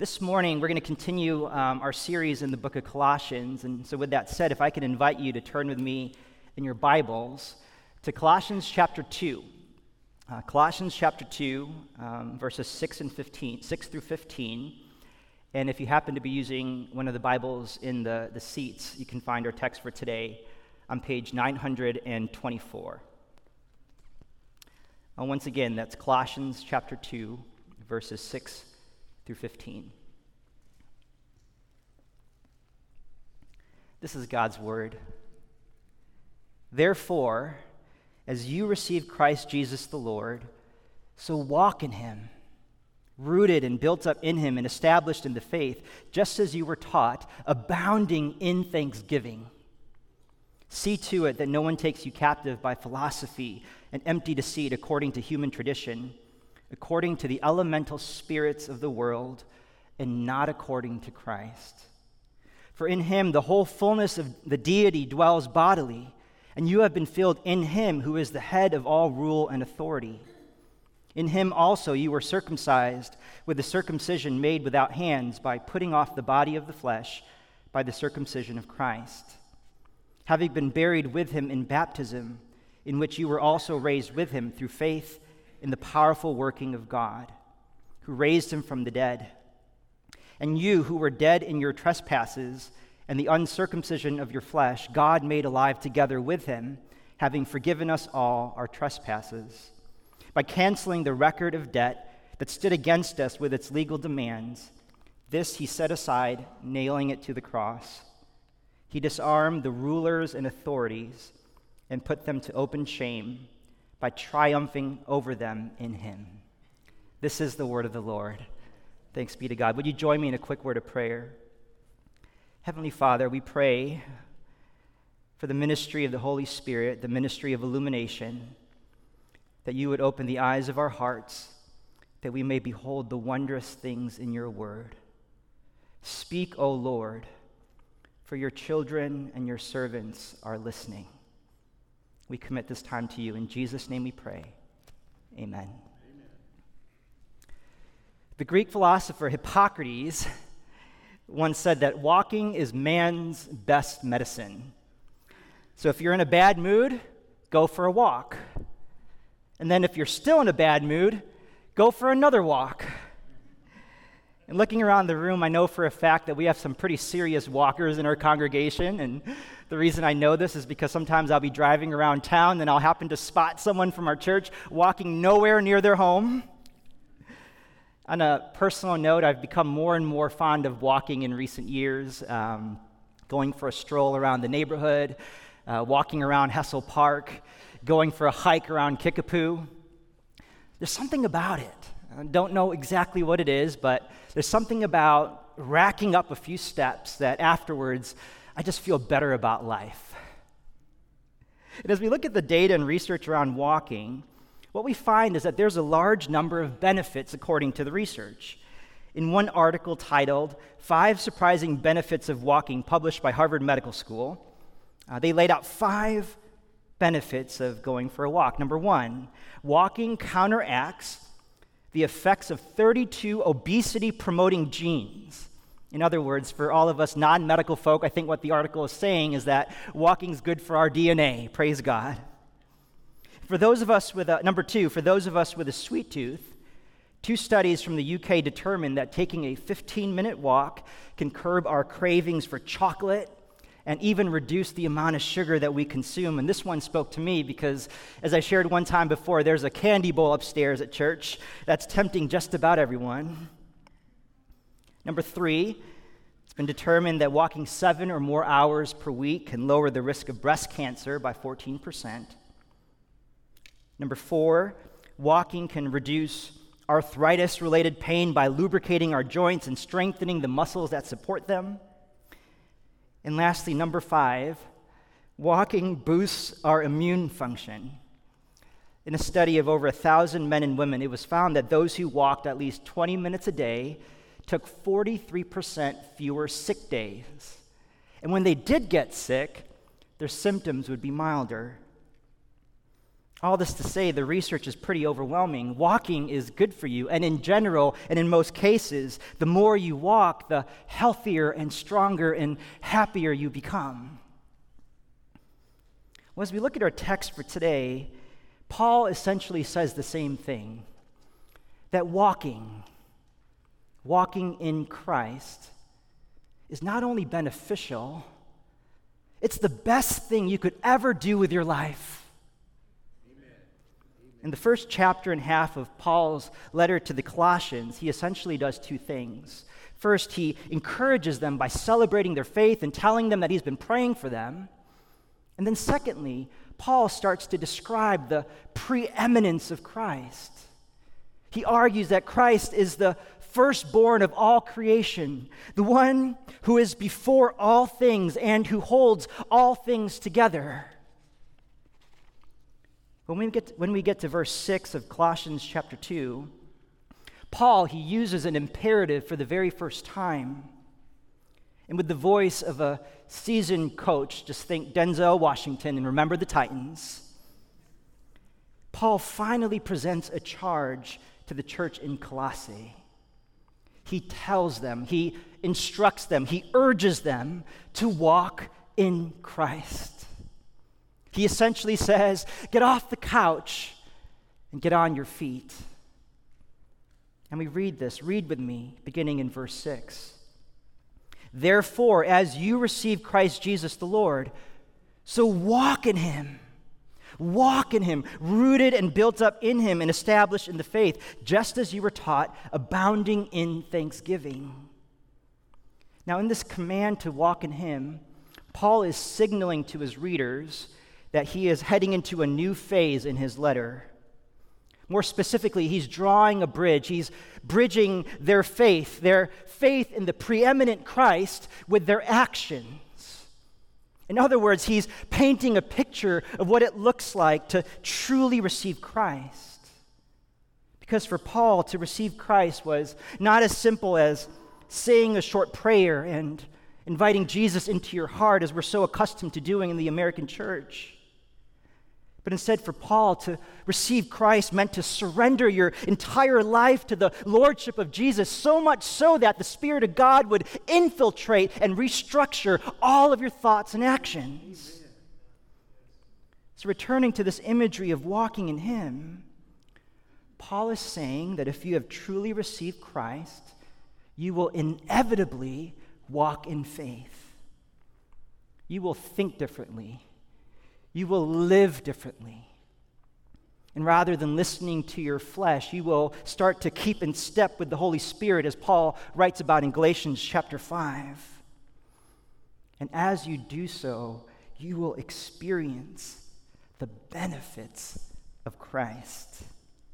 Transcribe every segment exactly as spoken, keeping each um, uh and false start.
This morning, we're going to continue um, our series in the book of Colossians. And so with that said, if I could invite you to turn with me in your Bibles to Colossians chapter two. Uh, Colossians chapter two, um, verses six and fifteen, six through fifteen. And if you happen to be using one of the Bibles in the, the seats, you can find our text for today on page nine hundred twenty-four. And once again, that's Colossians chapter two, verses six through fifteen. This is God's word. Therefore, as you receive Christ Jesus the Lord, so walk in him, rooted and built up in him and established in the faith, just as you were taught, abounding in thanksgiving. See to it that no one takes you captive by philosophy and empty deceit according to human tradition, according to the elemental spirits of the world, and not according to Christ. For in him the whole fullness of the deity dwells bodily, and you have been filled in him who is the head of all rule and authority. In him also you were circumcised with the circumcision made without hands by putting off the body of the flesh by the circumcision of Christ, having been buried with him in baptism, in which you were also raised with him through faith in the powerful working of God, who raised him from the dead. And you who were dead in your trespasses and the uncircumcision of your flesh, God made alive together with him, having forgiven us all our trespasses, by canceling the record of debt that stood against us with its legal demands. This he set aside, nailing it to the cross. He disarmed the rulers and authorities and put them to open shame by triumphing over them in him. This is the word of the Lord. Thanks be to God. Would you join me in a quick word of prayer? Heavenly Father, we pray for the ministry of the Holy Spirit, the ministry of illumination, that you would open the eyes of our hearts, that we may behold the wondrous things in your word. Speak, O Lord, for your children and your servants are listening. We commit this time to you. In Jesus' name we pray. Amen. Amen. The Greek philosopher Hippocrates once said that walking is man's best medicine. So if you're in a bad mood, go for a walk. And then if you're still in a bad mood, go for another walk. And looking around the room, I know for a fact that we have some pretty serious walkers in our congregation. And the reason I know this is because sometimes I'll be driving around town and I'll happen to spot someone from our church walking nowhere near their home. On a personal note, I've become more and more fond of walking in recent years, um, going for a stroll around the neighborhood, uh, walking around Hessel Park, going for a hike around Kickapoo. There's something about it. I don't know exactly what it is, but there's something about racking up a few steps that afterwards I just feel better about life. And as we look at the data and research around walking, what we find is that there's a large number of benefits according to the research. In one article titled, Five Surprising Benefits of Walking, published by Harvard Medical School, uh, they laid out five benefits of going for a walk. Number one, walking counteracts the effects of thirty-two obesity-promoting genes. In other words, for all of us non-medical folk, I think what the article is saying is that walking is good for our D N A. Praise God. For those of us with a, number two, for those of us with a sweet tooth, two studies from the U K determined that taking a fifteen-minute walk can curb our cravings for chocolate and even reduce the amount of sugar that we consume. And this one spoke to me because, as I shared one time before, there's a candy bowl upstairs at church that's tempting just about everyone. Number three, it's been determined that walking seven or more hours per week can lower the risk of breast cancer by fourteen percent. Number four, walking can reduce arthritis-related pain by lubricating our joints and strengthening the muscles that support them. And lastly, number five, walking boosts our immune function. In a study of over a thousand men and women, it was found that those who walked at least twenty minutes a day took forty-three percent fewer sick days. And when they did get sick, their symptoms would be milder. All this to say, the research is pretty overwhelming. Walking is good for you, and in general, and in most cases, the more you walk, the healthier and stronger and happier you become. Well, as we look at our text for today, Paul essentially says the same thing, that walking, walking in Christ, is not only beneficial, it's the best thing you could ever do with your life. In the first chapter and half of Paul's letter to the Colossians, he essentially does two things. First, he encourages them by celebrating their faith and telling them that he's been praying for them. And then secondly, Paul starts to describe the preeminence of Christ. He argues that Christ is the firstborn of all creation, the one who is before all things and who holds all things together. When we get to, when we get to verse six of Colossians chapter two, Paul, he uses an imperative for the very first time. And with the voice of a seasoned coach, just think Denzel Washington and remember the Titans, Paul finally presents a charge to the church in Colossae. He tells them, he instructs them, he urges them to walk in Christ. He essentially says, get off the couch and get on your feet. And we read this. Read with me, beginning in verse six. Therefore, as you receive Christ Jesus the Lord, so walk in him. Walk in him, rooted and built up in him and established in the faith, just as you were taught, abounding in thanksgiving. Now, in this command to walk in him, Paul is signaling to his readers that he is heading into a new phase in his letter. More specifically, he's drawing a bridge. He's bridging their faith, their faith in the preeminent Christ with their actions. In other words, he's painting a picture of what it looks like to truly receive Christ. Because for Paul, to receive Christ was not as simple as saying a short prayer and inviting Jesus into your heart, as we're so accustomed to doing in the American church. But instead, for Paul, to receive Christ meant to surrender your entire life to the lordship of Jesus, so much so that the Spirit of God would infiltrate and restructure all of your thoughts and actions. So returning to this imagery of walking in him, Paul is saying that if you have truly received Christ, you will inevitably walk in faith. You will think differently. You will live differently. And rather than listening to your flesh, you will start to keep in step with the Holy Spirit, as Paul writes about in Galatians chapter five. And as you do so, you will experience the benefits of Christ.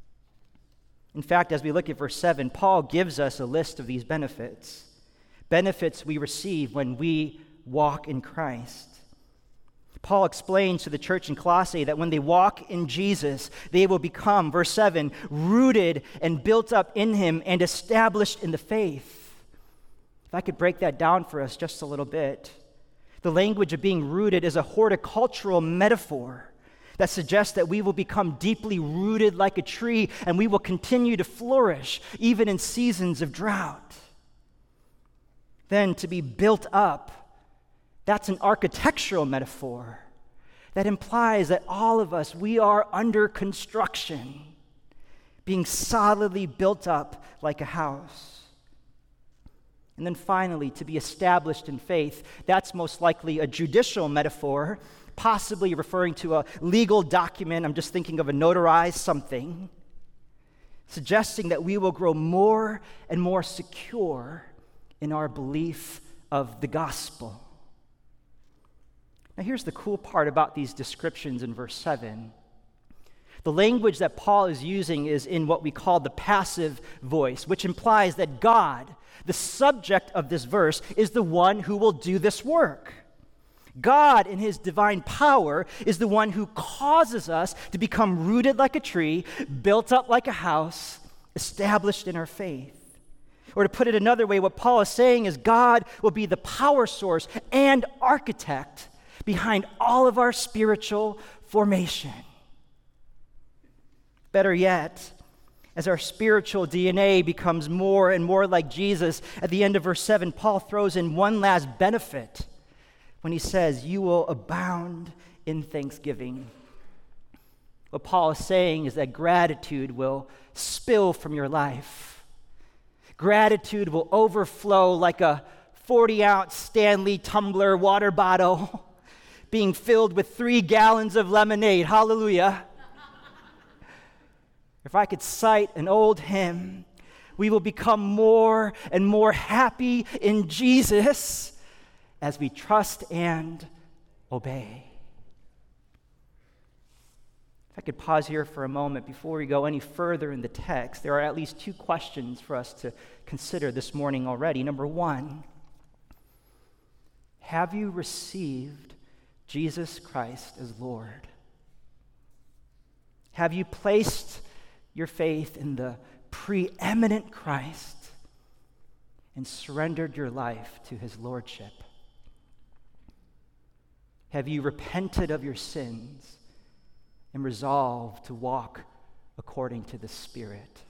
In fact, as we look at verse seven, Paul gives us a list of these benefits. Benefits we receive when we walk in Christ. Paul explains to the church in Colossae that when they walk in Jesus, they will become, verse seven, rooted and built up in him and established in the faith. If I could break that down for us just a little bit, the language of being rooted is a horticultural metaphor that suggests that we will become deeply rooted like a tree and we will continue to flourish even in seasons of drought. Then to be built up, that's an architectural metaphor that implies that all of us, we are under construction, being solidly built up like a house. And then finally, to be established in faith, that's most likely a judicial metaphor, possibly referring to a legal document. I'm just thinking of a notarized something, suggesting that we will grow more and more secure in our belief of the gospel. Now, here's the cool part about these descriptions in verse seven. The language that Paul is using is in what we call the passive voice, which implies that God, the subject of this verse, is the one who will do this work. God, in his divine power, is the one who causes us to become rooted like a tree, built up like a house, established in our faith. Or to put it another way, what Paul is saying is God will be the power source and architect behind all of our spiritual formation. Better yet, as our spiritual D N A becomes more and more like Jesus, at the end of verse seven, Paul throws in one last benefit when he says, you will abound in thanksgiving. What Paul is saying is that gratitude will spill from your life. Gratitude will overflow like a forty-ounce Stanley tumbler water bottle being filled with three gallons of lemonade. Hallelujah. If I could cite an old hymn, we will become more and more happy in Jesus as we trust and obey. If I could pause here for a moment before we go any further in the text, there are at least two questions for us to consider this morning already. Number one, have you received Jesus Christ as Lord? Have you placed your faith in the preeminent Christ and surrendered your life to his lordship? Have you repented of your sins and resolved to walk according to the Spirit?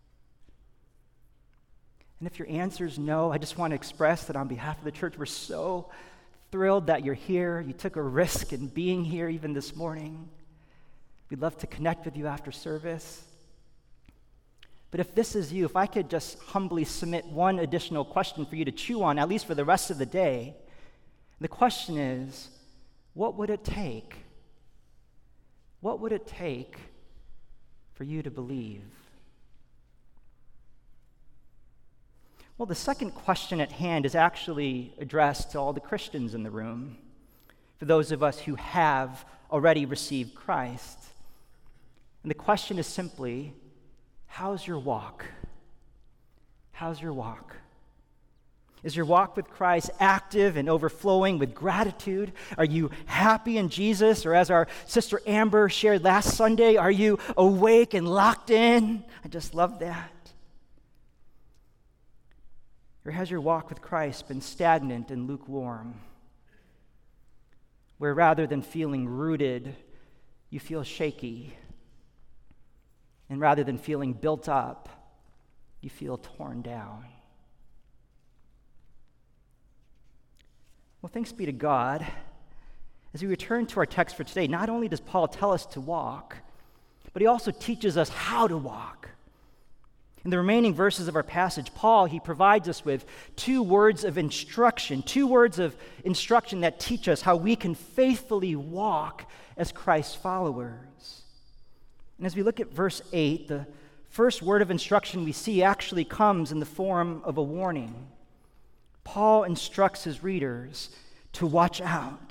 And if your answer is no, I just want to express that on behalf of the church, we're so thrilled that you're here. You took a risk in being here even this morning. We'd love to connect with you after service. But if this is you, if I could just humbly submit one additional question for you to chew on, at least for the rest of the day, the question is, what would it take? What would it take for you to believe? Well, the second question at hand is actually addressed to all the Christians in the room, for those of us who have already received Christ. And the question is simply, how's your walk? How's your walk? Is your walk with Christ active and overflowing with gratitude? Are you happy in Jesus? Or as our sister Amber shared last Sunday, are you awake and locked in? I just love that. Or has your walk with Christ been stagnant and lukewarm, where rather than feeling rooted, you feel shaky, and rather than feeling built up, you feel torn down? Well, thanks be to God. As we return to our text for today, not only does Paul tell us to walk, but he also teaches us how to walk. In the remaining verses of our passage, Paul, he provides us with two words of instruction, two words of instruction that teach us how we can faithfully walk as Christ's followers. And as we look at verse eight, the first word of instruction we see actually comes in the form of a warning. Paul instructs his readers to watch out.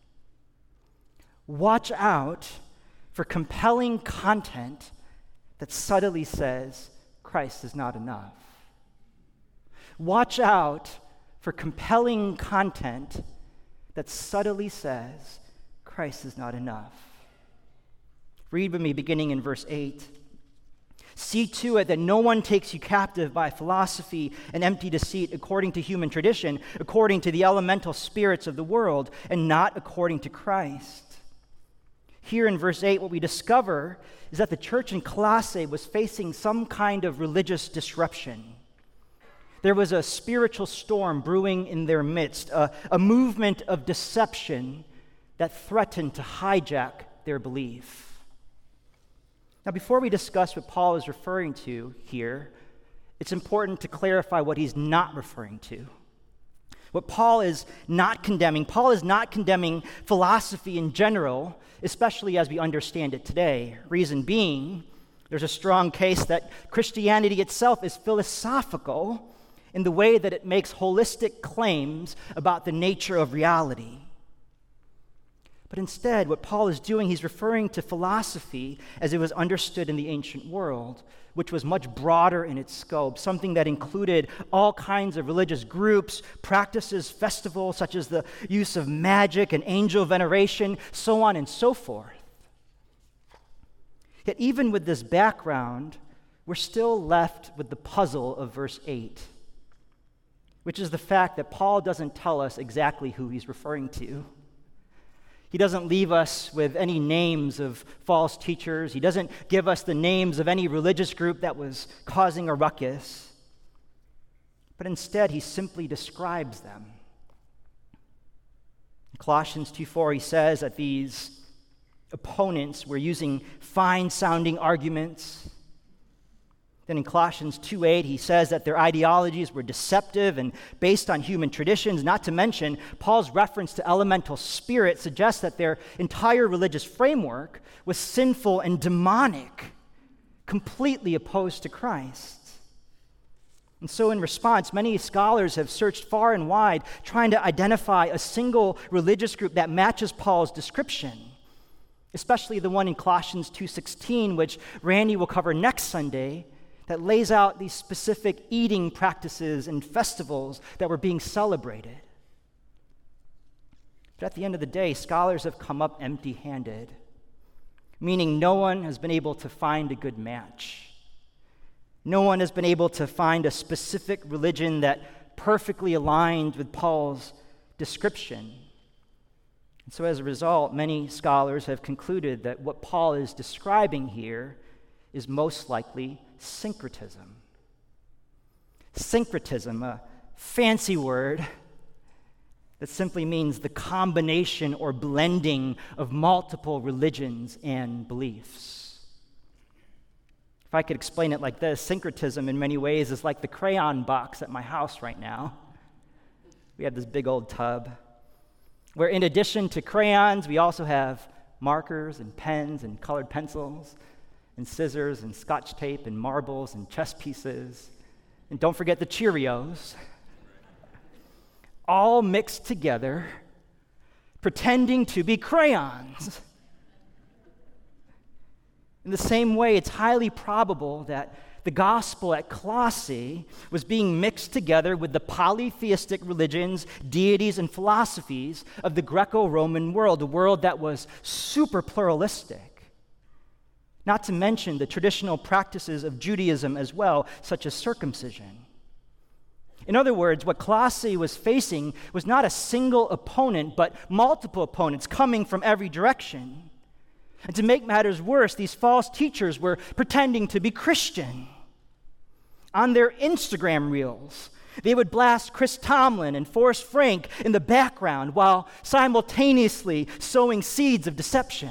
Watch out for compelling content that subtly says Christ is not enough. Watch out for compelling content that subtly says Christ is not enough. Read with me beginning in verse eight. See to it that no one takes you captive by philosophy and empty deceit according to human tradition, according to the elemental spirits of the world, and not according to Christ. Here in verse eight, what we discover is that the church in Colossae was facing some kind of religious disruption. There was a spiritual storm brewing in their midst, a, a movement of deception that threatened to hijack their belief. Now, before we discuss what Paul is referring to here, it's important to clarify what he's not referring to. What Paul is not condemning, Paul is not condemning philosophy in general, especially as we understand it today. Reason being, there's a strong case that Christianity itself is philosophical in the way that it makes holistic claims about the nature of reality. But instead, what Paul is doing, he's referring to philosophy as it was understood in the ancient world, which was much broader in its scope, something that included all kinds of religious groups, practices, festivals, such as the use of magic and angel veneration, so on and so forth. Yet even with this background, we're still left with the puzzle of verse eight, which is the fact that Paul doesn't tell us exactly who he's referring to. He doesn't leave us with any names of false teachers. He doesn't give us the names of any religious group that was causing a ruckus. But instead, he simply describes them. In Colossians two four, he says that these opponents were using fine-sounding arguments. Then in Colossians two eight, he says that their ideologies were deceptive and based on human traditions. Not to mention, Paul's reference to elemental spirit suggests that their entire religious framework was sinful and demonic, completely opposed to Christ. And so in response, many scholars have searched far and wide, trying to identify a single religious group that matches Paul's description, especially the one in Colossians two sixteen, which Randy will cover next Sunday, that lays out these specific eating practices and festivals that were being celebrated. But at the end of the day, scholars have come up empty-handed, meaning no one has been able to find a good match. No one has been able to find a specific religion that perfectly aligned with Paul's description. And so as a result, many scholars have concluded that what Paul is describing here is most likely syncretism. Syncretism, a fancy word that simply means the combination or blending of multiple religions and beliefs. If I could explain it like this, syncretism in many ways is like the crayon box at my house right now. We have this big old tub where in addition to crayons, we also have markers and pens and colored pencils and scissors and scotch tape and marbles and chess pieces. And don't forget the Cheerios. All mixed together, pretending to be crayons. In the same way, it's highly probable that the gospel at Colossae was being mixed together with the polytheistic religions, deities, and philosophies of the Greco-Roman world, a world that was super pluralistic. Not to mention the traditional practices of Judaism as well, such as circumcision. In other words, what Colossae was facing was not a single opponent, but multiple opponents coming from every direction. And to make matters worse, these false teachers were pretending to be Christian. On their Instagram reels, they would blast Chris Tomlin and Forrest Frank in the background while simultaneously sowing seeds of deception.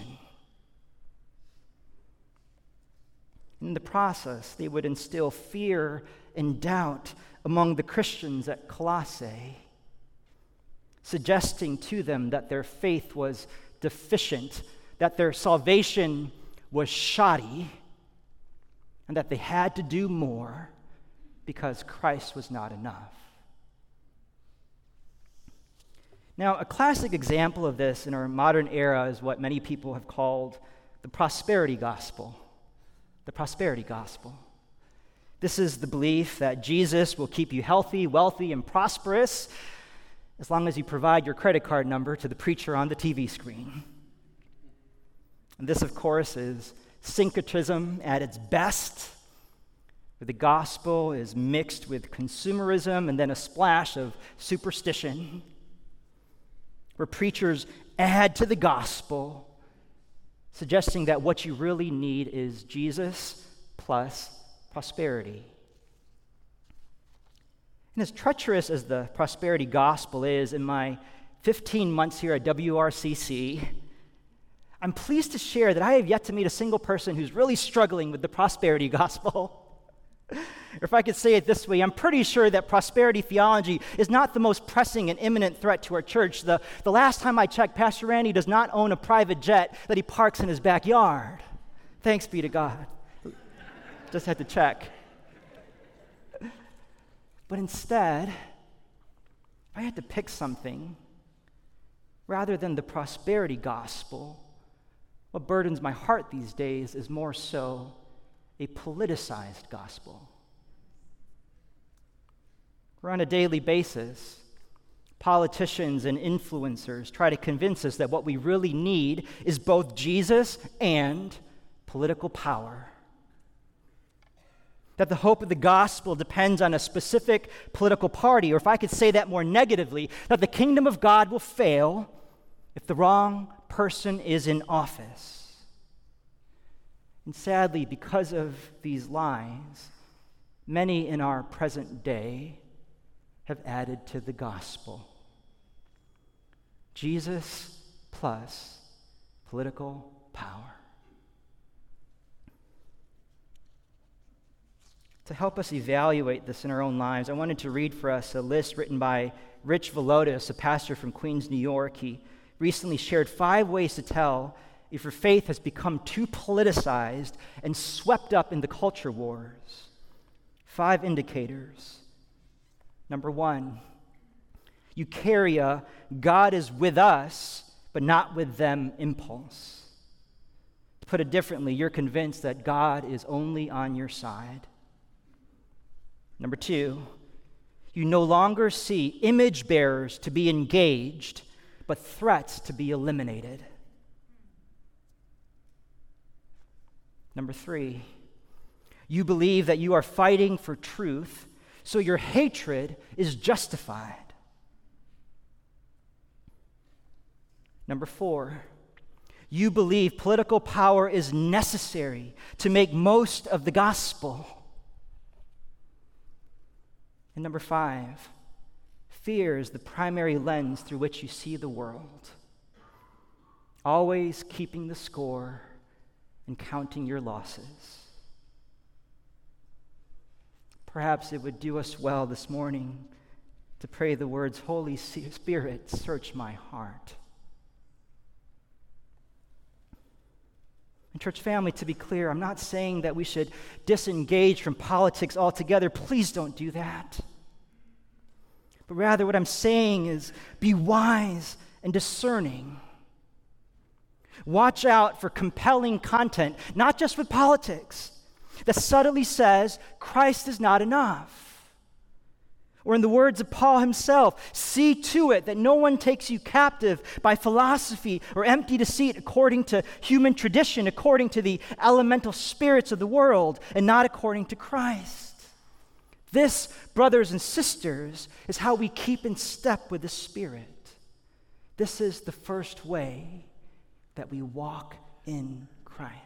In the process, they would instill fear and doubt among the Christians at Colossae, suggesting to them that their faith was deficient, that their salvation was shoddy, and that they had to do more because Christ was not enough. Now, a classic example of this in our modern era is what many people have called the prosperity gospel. The prosperity gospel. This is the belief that Jesus will keep you healthy, wealthy, and prosperous as long as you provide your credit card number to the preacher on the T V screen. And this, of course, is syncretism at its best, where the gospel is mixed with consumerism and then a splash of superstition, where preachers add to the gospel, suggesting that what you really need is Jesus plus prosperity. And as treacherous as the prosperity gospel is, in my fifteen months here at W R C C, I'm pleased to share that I have yet to meet a single person who's really struggling with the prosperity gospel. Or if I could say it this way, I'm pretty sure that prosperity theology is not the most pressing and imminent threat to our church. The, the last time I checked, Pastor Randy does not own a private jet that he parks in his backyard. Thanks be to God. Just had to check. But instead, if I had to pick something, rather than the prosperity gospel, what burdens my heart these days is more so a politicized gospel. Where on a daily basis, politicians and influencers try to convince us that what we really need is both Jesus and political power. That the hope of the gospel depends on a specific political party, or if I could say that more negatively, that the kingdom of God will fail if the wrong person is in office. And sadly, because of these lies, many in our present day have added to the gospel. Jesus plus political power. To help us evaluate this in our own lives, I wanted to read for us a list written by Rich Villodas, a pastor from Queens, New York. He recently shared five ways to tell if your faith has become too politicized and swept up in the culture wars. Five indicators. Number one, you carry a God is with us, but not with them impulse. To put it differently, you're convinced that God is only on your side. Number two, you no longer see image bearers to be engaged, but threats to be eliminated. Number three, you believe that you are fighting for truth, so your hatred is justified. Number four, you believe political power is necessary to make most of the gospel. And number five, fear is the primary lens through which you see the world, always keeping the score and counting your losses. Perhaps it would do us well this morning to pray the words, Holy Spirit, search my heart. And church family, to be clear, I'm not saying that we should disengage from politics altogether. Please don't do that. But rather what I'm saying is be wise and discerning. Watch out for compelling content, not just with politics, that subtly says Christ is not enough. Or in the words of Paul himself, see to it that no one takes you captive by philosophy or empty deceit according to human tradition, according to the elemental spirits of the world, and not according to Christ. This, brothers and sisters, is how we keep in step with the Spirit. This is the first way that we walk in Christ.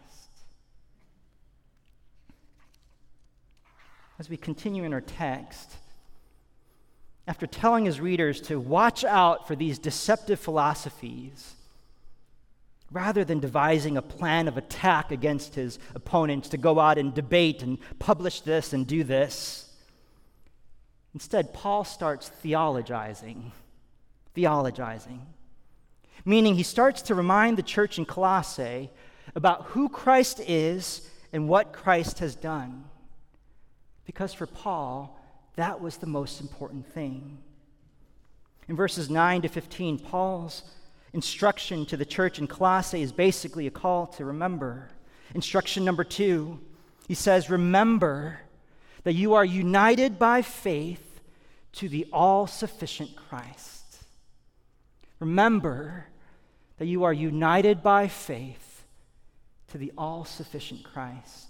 As we continue in our text, after telling his readers to watch out for these deceptive philosophies, rather than devising a plan of attack against his opponents to go out and debate and publish this and do this, instead, Paul starts theologizing. Theologizing. Meaning he starts to remind the church in Colossae about who Christ is and what Christ has done. Because for Paul, that was the most important thing. In verses nine to fifteen, Paul's instruction to the church in Colossae is basically a call to remember. Instruction number two, he says, remember that you are united by faith to the all-sufficient Christ. Remember that you are united by faith to the all-sufficient Christ.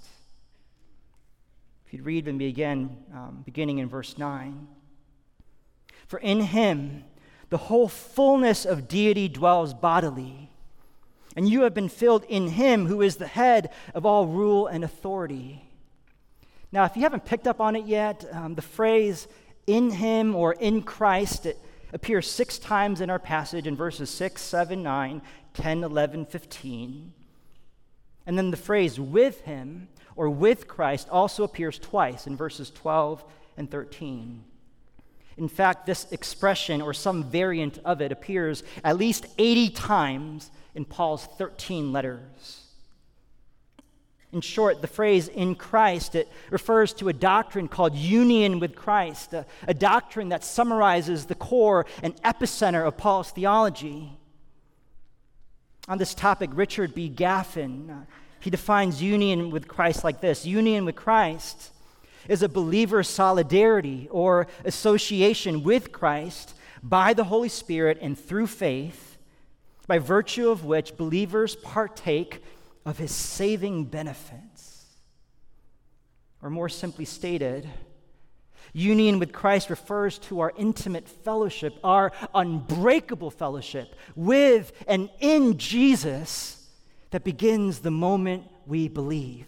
If you'd read with me again, um, beginning in verse nine. For in him the whole fullness of deity dwells bodily, and you have been filled in him who is the head of all rule and authority. Now, if you haven't picked up on it yet, um, the phrase in him or in Christ, it appears six times in our passage in verses six, seven, nine, ten, eleven, fifteen. And then the phrase with him or with Christ also appears twice in verses twelve and thirteen. In fact, this expression or some variant of it appears at least eighty times in Paul's thirteen letters. In short, the phrase in Christ, it refers to a doctrine called union with Christ, a, a doctrine that summarizes the core and epicenter of Paul's theology. On this topic, Richard B. Gaffin, uh, he defines union with Christ like this. Union with Christ is a believer's solidarity or association with Christ by the Holy Spirit and through faith, by virtue of which believers partake of his saving benefits. Or more simply stated, Union with Christ refers to our intimate fellowship, our unbreakable fellowship with and in Jesus that begins the moment we believe.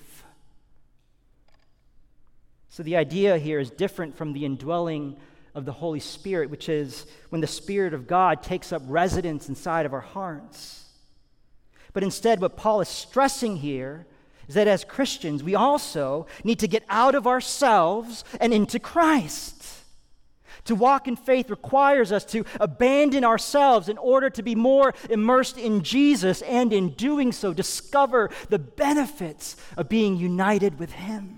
So the idea here is different from the indwelling of the Holy Spirit, which is when the Spirit of God takes up residence inside of our hearts. But instead, what Paul is stressing here is that as Christians, we also need to get out of ourselves and into Christ. To walk in faith requires us to abandon ourselves in order to be more immersed in Jesus, and in doing so, discover the benefits of being united with Him.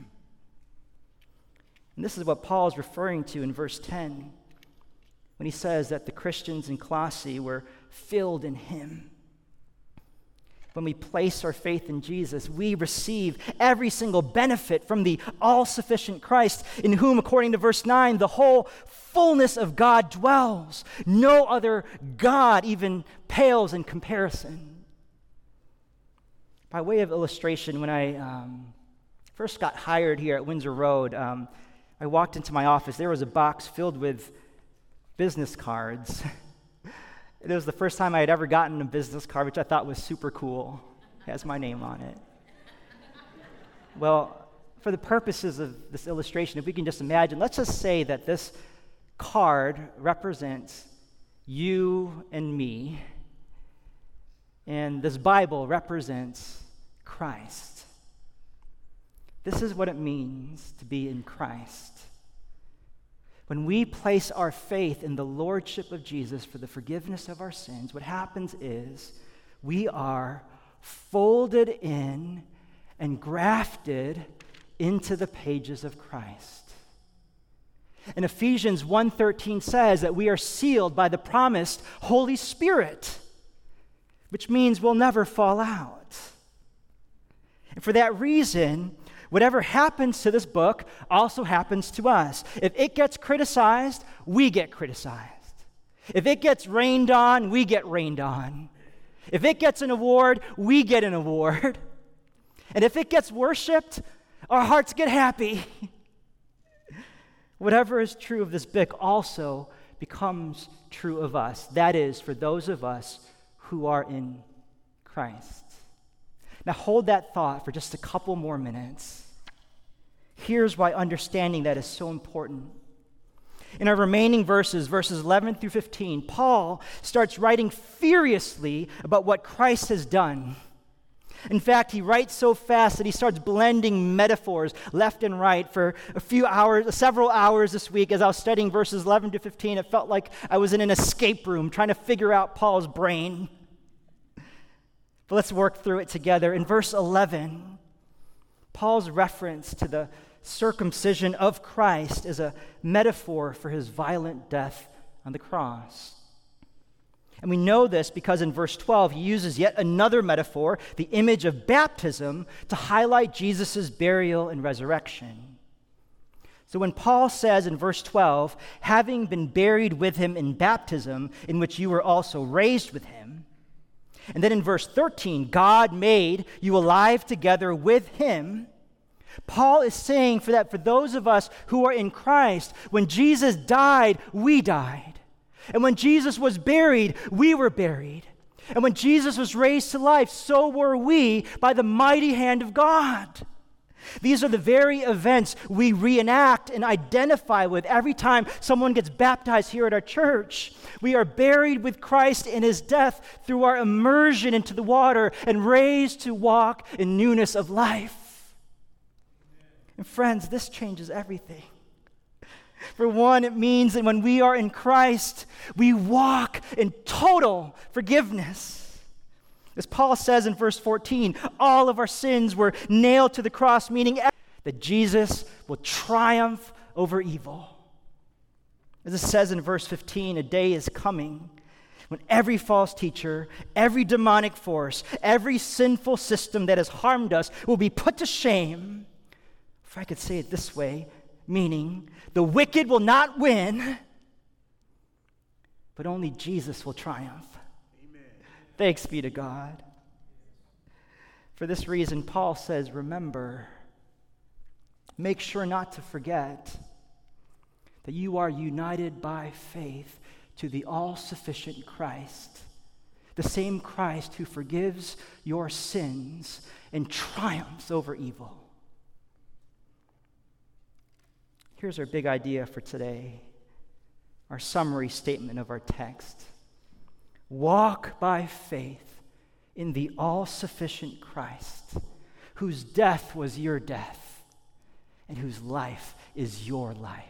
And this is what Paul is referring to in verse ten, when he says that the Christians in Colossae were filled in Him. When we place our faith in Jesus, we receive every single benefit from the all-sufficient Christ, in whom, according to verse nine, the whole fullness of God dwells. No other God even pales in comparison. By way of illustration, when I um, first got hired here at Windsor Road, um, I walked into my office. There was a box filled with business cards. It was the first time I had ever gotten a business card, which I thought was super cool. It has my name on it. Well, for the purposes of this illustration, if we can just imagine, let's just say that this card represents you and me, and this Bible represents Christ. This is what it means to be in Christ. When we place our faith in the lordship of Jesus for the forgiveness of our sins, what happens is we are folded in and grafted into the pages of Christ. And Ephesians one thirteen says that we are sealed by the promised Holy Spirit, which means we'll never fall out. And for that reason, whatever happens to this book also happens to us. If it gets criticized, we get criticized. If it gets rained on, we get rained on. If it gets an award, we get an award. And if it gets worshiped, our hearts get happy. Whatever is true of this book also becomes true of us. That is, for those of us who are in Christ. Now hold that thought for just a couple more minutes. Here's why understanding that is so important. In our remaining verses, verses eleven through fifteen, Paul starts writing furiously about what Christ has done. In fact, he writes so fast that he starts blending metaphors left and right for a few hours, several hours this week. As I was studying verses eleven to fifteen, it felt like I was in an escape room trying to figure out Paul's brain. But let's work through it together. In verse eleven, Paul's reference to the circumcision of Christ is a metaphor for his violent death on the cross. And we know this because in verse twelve, he uses yet another metaphor, the image of baptism, to highlight Jesus' burial and resurrection. So when Paul says in verse twelve, having been buried with him in baptism, in which you were also raised with him, and then in verse thirteen, God made you alive together with him, Paul is saying for that for those of us who are in Christ, when Jesus died, we died. And when Jesus was buried, we were buried. And when Jesus was raised to life, so were we by the mighty hand of God. These are the very events we reenact and identify with every time someone gets baptized here at our church. We are buried with Christ in his death through our immersion into the water and raised to walk in newness of life. And friends, this changes everything. For one, it means that when we are in Christ, we walk in total forgiveness. As Paul says in verse fourteen, all of our sins were nailed to the cross, meaning that Jesus will triumph over evil. As it says in verse fifteen, a day is coming when every false teacher, every demonic force, every sinful system that has harmed us will be put to shame. If I could say it this way, meaning the wicked will not win, but only Jesus will triumph. Amen. Thanks be to God. For this reason, Paul says, remember, make sure not to forget that you are united by faith to the all-sufficient Christ, the same Christ who forgives your sins and triumphs over evil. Here's our big idea for today, our summary statement of our text. Walk by faith in the all-sufficient Christ, whose death was your death and whose life is your life.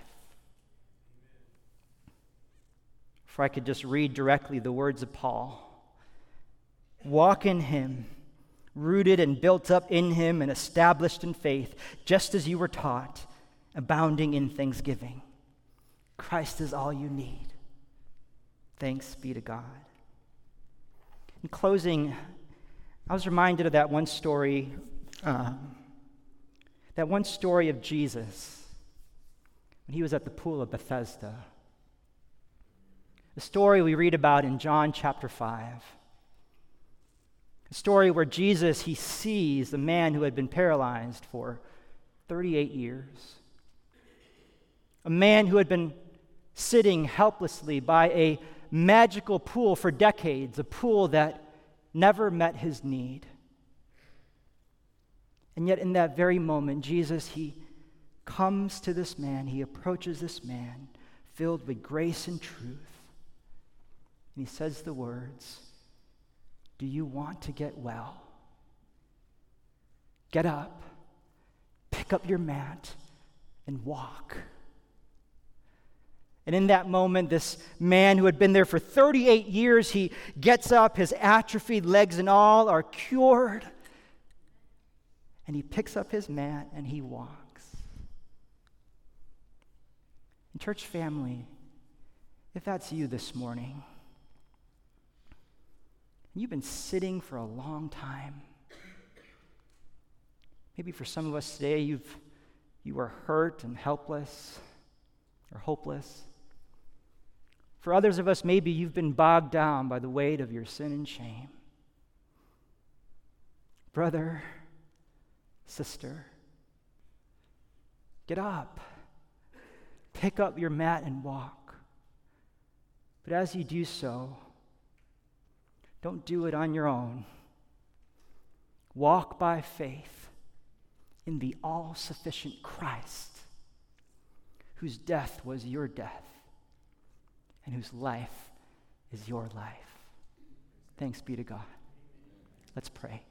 If I could just read directly the words of Paul. Walk in him, rooted and built up in him and established in faith, just as you were taught, abounding in thanksgiving. Christ is all you need. Thanks be to God. In closing, I was reminded of that one story, um, that one story of Jesus when he was at the pool of Bethesda. The story we read about in John chapter five. A story where Jesus, he sees the man who had been paralyzed for thirty-eight years. A man who had been sitting helplessly by a magical pool for decades, a pool that never met his need. And yet in that very moment, Jesus, he comes to this man, he approaches this man filled with grace and truth. And he says the words, "Do you want to get well? Get up, pick up your mat, and walk." And in that moment, this man who had been there for thirty-eight years, he gets up, his atrophied legs and all are cured. And he picks up his mat and he walks. And church family, if that's you this morning, you've been sitting for a long time. Maybe for some of us today, you've you are hurt and helpless or hopeless. For others of us, maybe you've been bogged down by the weight of your sin and shame. Brother, sister, get up, pick up your mat and walk. But as you do so, don't do it on your own. Walk by faith in the all-sufficient Christ, whose death was your death and whose life is your life. Thanks be to God. Let's pray.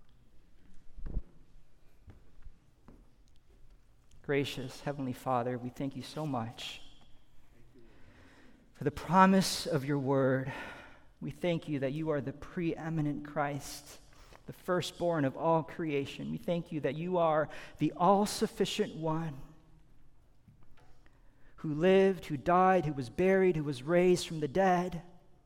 Gracious Heavenly Father, we thank you so much for the promise of your word. We thank you that you are the preeminent Christ, the firstborn of all creation. We thank you that you are the all-sufficient one who lived, who died, who was buried, who was raised from the dead,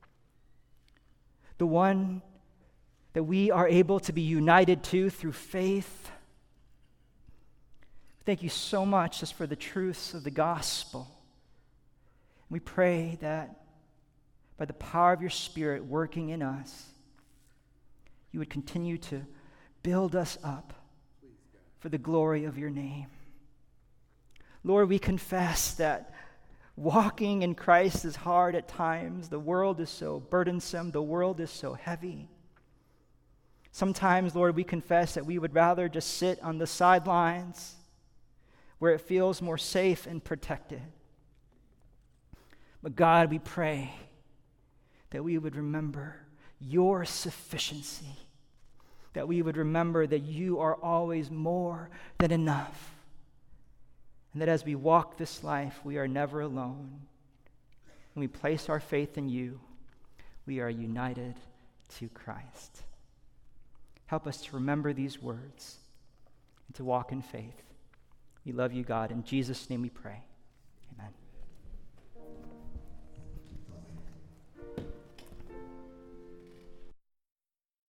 the one that we are able to be united to through faith. Thank you so much just for the truths of the gospel. We pray that by the power of your Spirit working in us, you would continue to build us up for the glory of your name. Lord, we confess that walking in Christ is hard at times. The world is so burdensome. The world is so heavy. Sometimes, Lord, we confess that we would rather just sit on the sidelines where it feels more safe and protected. But God, we pray that we would remember your sufficiency, that we would remember that you are always more than enough, and that as we walk this life, we are never alone. When we place our faith in you, we are united to Christ. Help us to remember these words and to walk in faith. We love you, God. In Jesus' name we pray. Amen.